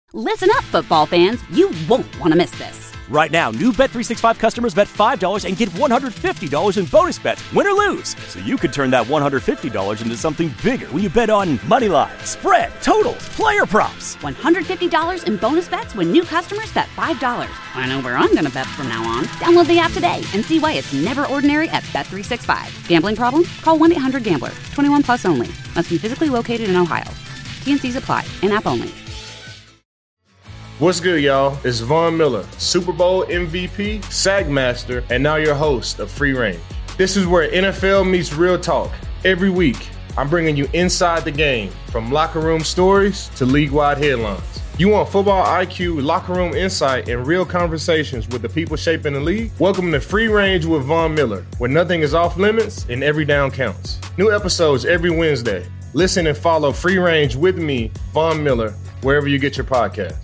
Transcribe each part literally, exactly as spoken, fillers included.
Listen up, football fans. You won't want to miss this. Right now, new Bet three sixty-five customers bet five dollars and get one hundred fifty dollars in bonus bets, win or lose. So you could turn that one hundred fifty dollars into something bigger when you bet on money line, spread, totals, player props. one hundred fifty dollars in bonus bets when new customers bet five dollars. I know where I'm going to bet from now on. Download the app today and see why it's never ordinary at Bet three sixty-five. Gambling problem? Call one eight hundred gambler. twenty-one plus only. Must be physically located in Ohio. T N Cs apply. In-app only. What's good, y'all? It's Von Miller, Super Bowl M V P, Sack Master, and now your host of Free Range. This is where N F L meets real talk. Every week, I'm bringing you inside the game, from locker room stories to league-wide headlines. You want football I Q, locker room insight, and real conversations with the people shaping the league? Welcome to Free Range with Von Miller, where nothing is off limits and every down counts. New episodes every Wednesday. Listen and follow Free Range with me, Von Miller, wherever you get your podcasts.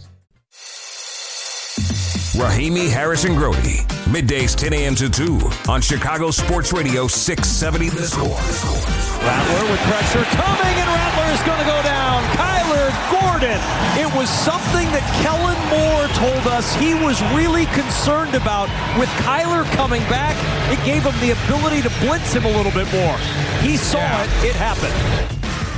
Rahimi Harrison Grody, middays ten a.m. to two on Chicago Sports Radio six seventy The Score. Rattler with pressure coming, and Rattler is going to go down. Kyler Gordon. It was something that Kellen Moore told us he was really concerned about with Kyler coming back. It gave him the ability to blitz him a little bit more. He saw yeah. it. It happened.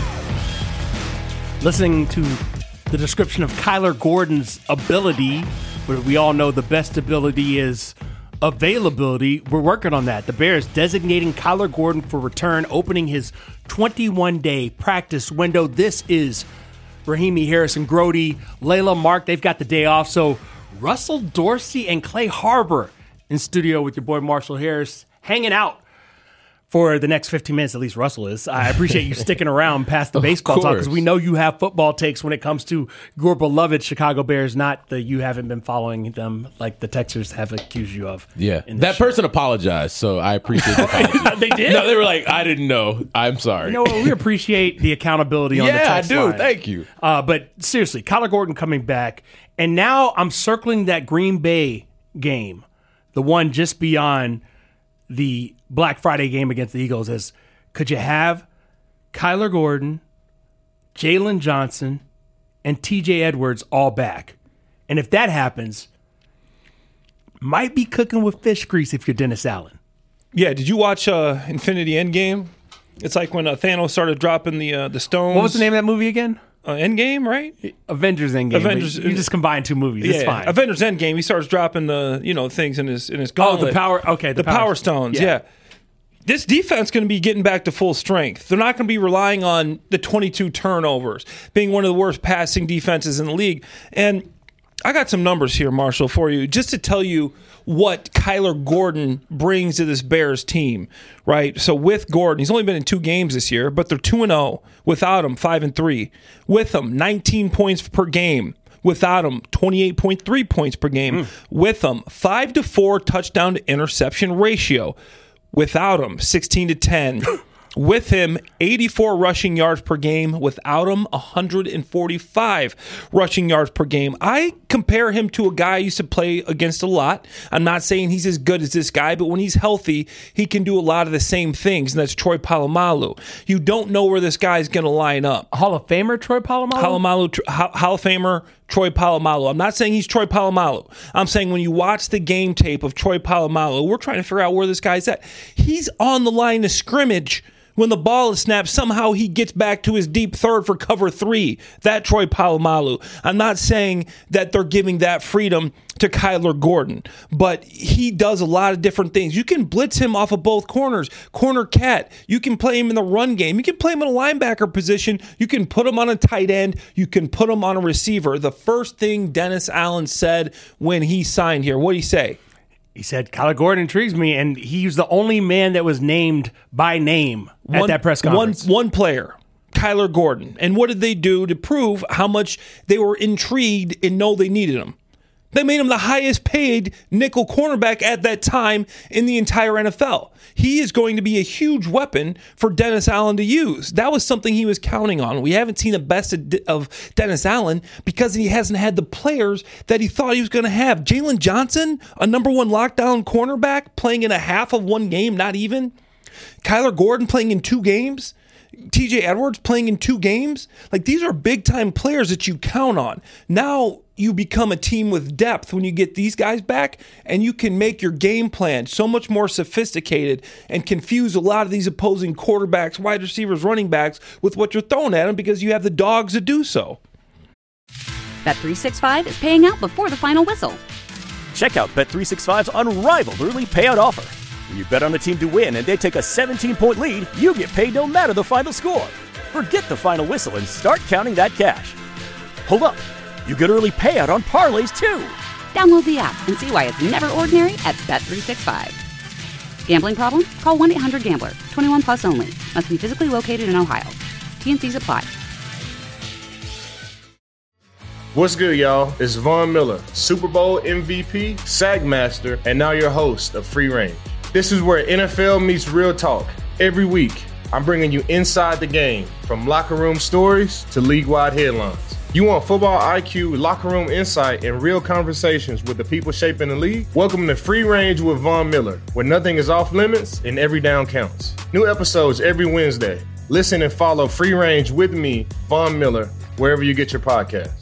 Listening to the description of Kyler Gordon's ability, but we all know the best ability is availability. We're working on that. The Bears designating Kyler Gordon for return, opening his twenty-one day practice window. This is Rahimi Harrison Grody, Layla Mark. They've got the day off. So Russell Dorsey and Clay Harbor in studio with your boy Marshall Harris, hanging out for the next fifteen minutes, at least Russell is. I appreciate you sticking around past the baseball talk, because we know you have football takes when it comes to your beloved Chicago Bears, not that you haven't been following them like the Texans have accused you of. Yeah, that show. person apologized, so I appreciate the apology. They did? No, they were like, I didn't know. I'm sorry. You know what? We appreciate the accountability on yeah, the text I do. line. Thank you. Uh, but seriously, Kyler Gordon coming back, and now I'm circling that Green Bay game, the one just beyond the Black Friday game against the Eagles, as could you have Kyler Gordon, Jalen Johnson, and T J Edwards all back? And if that happens, might be cooking with fish grease if you're Dennis Allen. Yeah, did you watch uh, Infinity Endgame? It's like when uh, Thanos started dropping the uh, the stones. What was the name of that movie again? Uh, Endgame, right? Avengers Endgame. Avengers. You just combined two movies. Yeah, it's fine. Avengers Endgame. He starts dropping the you know things in his in his gauntlet. Oh, the power. Okay, the, the power, power stones. Yeah. yeah. This defense going to be getting back to full strength. They're not going to be relying on the twenty-two turnovers, being one of the worst passing defenses in the league. And I got some numbers here, Marshall, for you, just to tell you what Kyler Gordon brings to this Bears team, right? So with Gordon, he's only been in two games this year, but they're two and oh. Without him, five and three. With him, nineteen points per game. Without him, twenty-eight point three points per game. Mm. With him, five to four touchdown to interception ratio. Without him, sixteen to ten. With him, eighty-four rushing yards per game. Without him, one hundred forty-five rushing yards per game. I compare him to a guy I used to play against a lot. I'm not saying he's as good as this guy, but when he's healthy, he can do a lot of the same things, and that's Troy Polamalu. You don't know where this guy's going to line up. Hall of Famer Troy Polamalu? Polamalu, Hall of Famer Troy Polamalu. I'm not saying he's Troy Polamalu. I'm saying when you watch the game tape of Troy Polamalu, we're trying to figure out where this guy's at. He's on the line of scrimmage. When the ball is snapped, somehow he gets back to his deep third for cover three. That Troy Polamalu. I'm not saying that they're giving that freedom to Kyler Gordon, but he does a lot of different things. You can blitz him off of both corners, corner cat. You can play him in the run game. You can play him in a linebacker position. You can put him on a tight end. You can put him on a receiver. The first thing Dennis Allen said when he signed here, what did he say? He said, Kyler Gordon intrigues me, and he was the only man that was named by name at one, that press conference. One, one player, Kyler Gordon. And what did they do to prove how much they were intrigued and know they needed him? They made him the highest paid nickel cornerback at that time in the entire N F L. He is going to be a huge weapon for Dennis Allen to use. That was something he was counting on. We haven't seen the best of Dennis Allen because he hasn't had the players that he thought he was going to have. Jalen Johnson, a number one lockdown cornerback, playing in a half of one game, not even. Kyler Gordon playing in two games. T J Edwards playing in two games. Like, these are big-time players that you count on. Now you become a team with depth when you get these guys back, and you can make your game plan so much more sophisticated and confuse a lot of these opposing quarterbacks, wide receivers, running backs with what you're throwing at them because you have the dogs to do so. Bet three sixty-five is paying out before the final whistle. Check out Bet three sixty-five's unrivaled early payout offer. When you bet on a team to win and they take a seventeen-point lead, you get paid no matter the final score. Forget the final whistle and start counting that cash. Hold up. You get early payout on parlays, too. Download the app and see why it's never ordinary at Bet three sixty-five. Gambling problem? Call one eight hundred gambler. twenty-one plus only. Must be physically located in Ohio. T N Cs apply. What's good, y'all? It's Von Miller, Super Bowl M V P, Sagmaster, and now your host of Free Range. This is where N F L meets real talk. Every week, I'm bringing you inside the game, from locker room stories to league-wide headlines. You want football I Q, locker room insight, and real conversations with the people shaping the league? Welcome to Free Range with Von Miller, where nothing is off limits and every down counts. New episodes every Wednesday. Listen and follow Free Range with me, Von Miller, wherever you get your podcasts.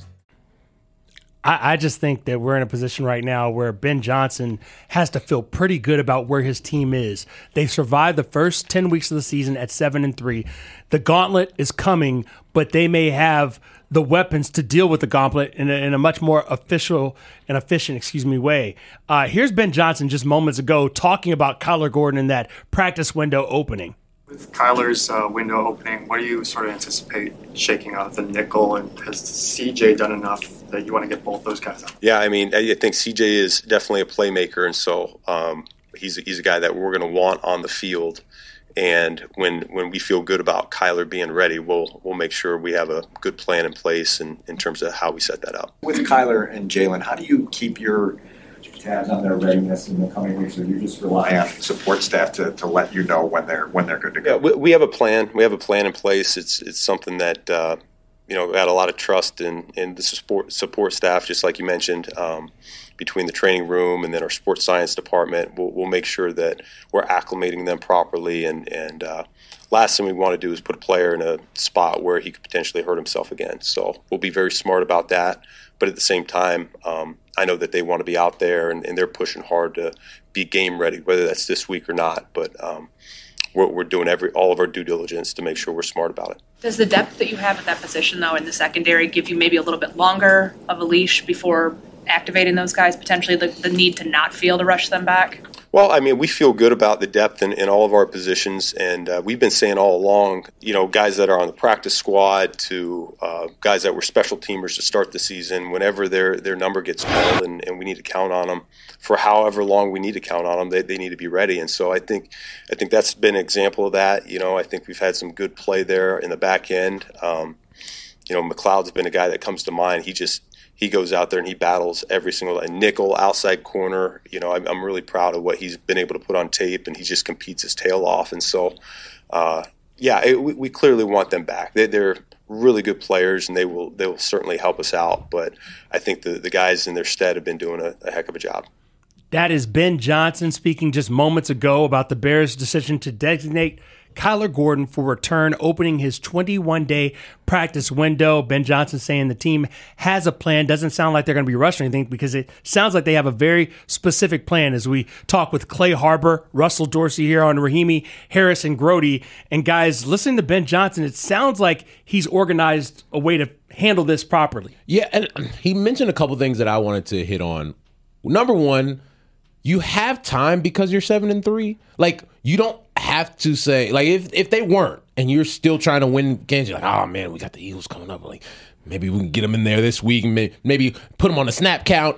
I, I just think that we're in a position right now where Ben Johnson has to feel pretty good about where his team is. They survived the first ten weeks of the season at seven and three. The gauntlet is coming, but they may have the weapons to deal with the gauntlet in a, in a much more official and efficient, excuse me, way. Uh, here's Ben Johnson just moments ago talking about Kyler Gordon in that practice window opening. With Kyler's uh, window opening, what do you sort of anticipate shaking out the nickel? And has C J done enough that you want to get both those guys out? Yeah, I mean, I think C J is definitely a playmaker, and so um, he's he's a guy that we're going to want on the field. And when when we feel good about Kyler being ready, we'll we'll make sure we have a good plan in place in, in terms of how we set that up. With Kyler and Jalen, how do you keep your tabs on their readiness in the coming weeks, or you just rely on support staff to, to let you know when they're when they're good to go? Yeah, we, we have a plan. We have a plan in place. It's it's something that uh, you know, we had a lot of trust in in the support support staff, just like you mentioned. Um, between the training room and then our sports science department, we'll, we'll make sure that we're acclimating them properly. And, and uh, last thing we want to do is put a player in a spot where he could potentially hurt himself again. So we'll be very smart about that. But at the same time, um, I know that they want to be out there and, and they're pushing hard to be game ready, whether that's this week or not. But um, we're, we're doing every all of our due diligence to make sure we're smart about it. Does the depth that you have at that position, though, in the secondary give you maybe a little bit longer of a leash before activating those guys, potentially the, the need to not feel to rush them back? Well, I mean, we feel good about the depth in, in all of our positions, and uh, we've been saying all along, you know, guys that are on the practice squad to uh, guys that were special teamers to start the season, whenever their their number gets called and, and we need to count on them for however long we need to count on them, they, they need to be ready. And so I think I think that's been an example of that. You know, I think we've had some good play there in the back end. Um, you know, McLeod's been a guy that comes to mind. He just He goes out there and he battles every single day. Nickel, outside corner. You know, I'm, I'm really proud of what he's been able to put on tape, and he just competes his tail off. And so, uh, yeah, it, we, we clearly want them back. They, they're really good players, and they will they will certainly help us out. But I think the, the guys in their stead have been doing a, a heck of a job. That is Ben Johnson speaking just moments ago about the Bears' decision to designate Kyler Gordon for return, opening his twenty-one day practice window. Ben Johnson saying the team has a plan. Doesn't sound like they're going to be rushing anything because it sounds like they have a very specific plan. As we talk with Clay Harbor, Russell Dorsey here on Rahimi, Harris, and Grody. And guys, listening to Ben Johnson, it sounds like he's organized a way to handle this properly. Yeah, and he mentioned a couple things that I wanted to hit on. Number one, you have time because you're seven and three. Like, you don't have to say, like, if if they weren't and you're still trying to win games, you're like, oh man, we got the Eagles coming up. Like, maybe we can get them in there this week and maybe, maybe put them on a snap count.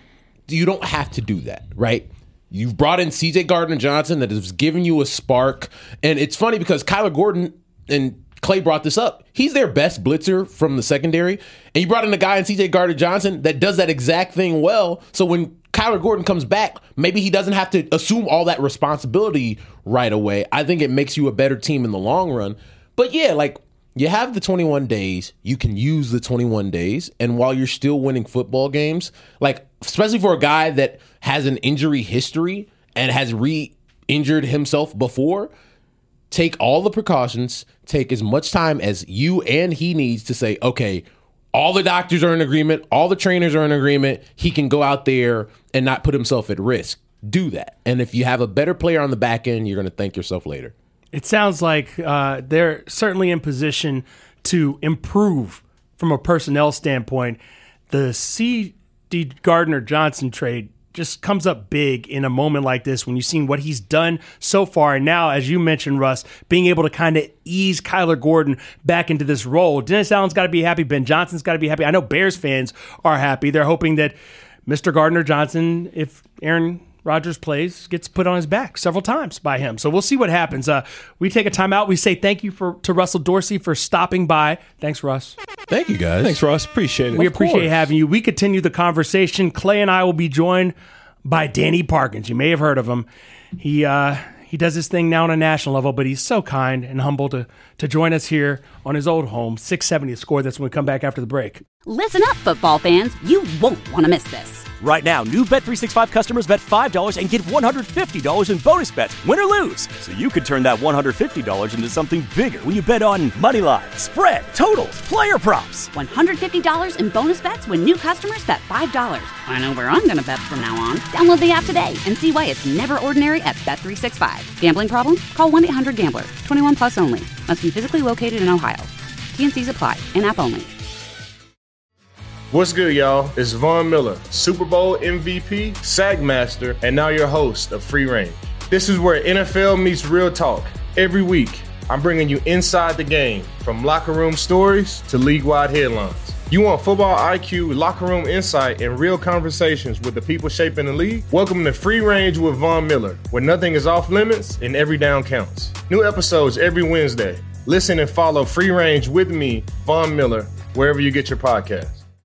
You don't have to do that, right? You've brought in C J Gardner-Johnson that has given you a spark. And it's funny because Kyler Gordon, and Clay brought this up, he's their best blitzer from the secondary. And you brought in a guy in C J Gardner-Johnson that does that exact thing well. So when Kyler Gordon comes back, maybe he doesn't have to assume all that responsibility right away. I think it makes you a better team in the long run. But yeah, like, you have the twenty-one days. You can use the twenty-one days. And while you're still winning football games, like, especially for a guy that has an injury history and has re-injured himself before, take all the precautions, take as much time as you and he needs to say, okay, all the doctors are in agreement, all the trainers are in agreement, he can go out there and not put himself at risk. Do that. And if you have a better player on the back end, you're going to thank yourself later. It sounds like uh, they're certainly in position to improve from a personnel standpoint. The C D Gardner-Johnson trade just comes up big in a moment like this when you've seen what he's done so far. And now, as you mentioned, Russ, being able to kind of ease Kyler Gordon back into this role. Dennis Allen's got to be happy. Ben Johnson's got to be happy. I know Bears fans are happy. They're hoping that Mister Gardner-Johnson, if Aaron Rodgers plays, gets put on his back several times by him. So we'll see what happens. Uh, we take a timeout. We say thank you for to Russell Dorsey for stopping by. Thanks, Russ. Thank you, guys. Thanks, Russ. Appreciate it. We Of appreciate course. having you. We continue the conversation. Clay and I will be joined by Danny Parkins. You may have heard of him. He uh, he does his thing now on a national level, but he's so kind and humble to, to join us here on his old home, six seventy The Score. That's when we come back after the break. Listen up, football fans. You won't want to miss this. Right now, new Bet three sixty-five customers bet five dollars and get one hundred fifty dollars in bonus bets, win or lose. So you could turn that one hundred fifty dollars into something bigger when you bet on money line, spread, totals, player props. one hundred fifty dollars in bonus bets when new customers bet five dollars. I know where I'm going to bet from now on. Download the app today and see why it's never ordinary at Bet three sixty-five. Gambling problem? Call one eight hundred gambler. twenty-one plus only. Must be physically located in Ohio. T and Cs apply. In-app only. What's good, y'all? It's Von Miller, Super Bowl M V P, SAG Master, and now your host of Free Range. This is where N F L meets real talk. Every week, I'm bringing you inside the game, from locker room stories to league-wide headlines. You want football I Q, locker room insight, and real conversations with the people shaping the league? Welcome to Free Range with Von Miller, where nothing is off limits and every down counts. New episodes every Wednesday. Listen and follow Free Range with me, Von Miller, wherever you get your podcasts.